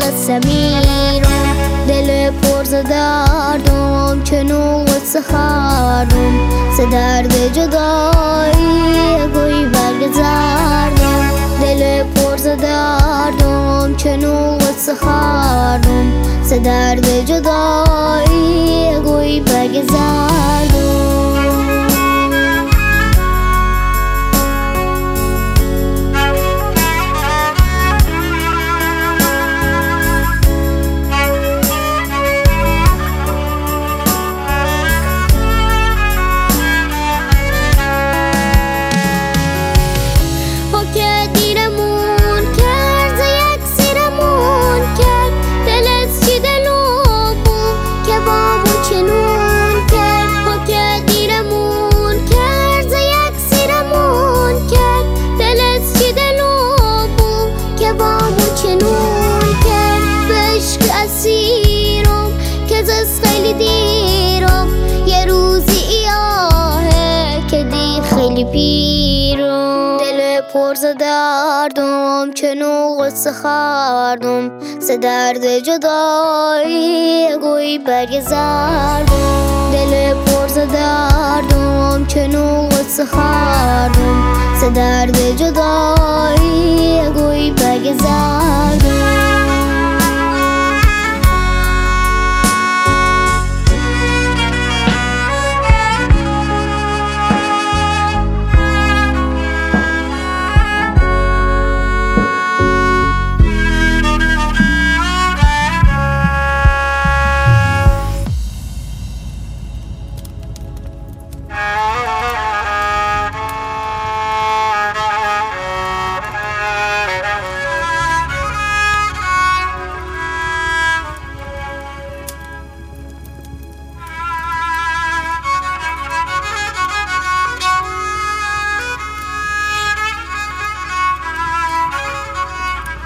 قصه میرم، دل پر ز دردم که قصه خردم، ز درد جدایی گوی برگ زردم. دل پر ز دردم که قصه خردم، ز درد جدایی گوی برگ زردم. یه روزی ایاهه که دیر خیلی پیرم، دل پر ز دردم که قصه خردم، ز درد جدایی گوی برگ زردم. دل پر ز دردم که قصه خردم، ز درد جدایی گوی برگ زردم.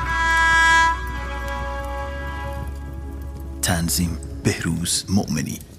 تنظیم بهروز مؤمنی.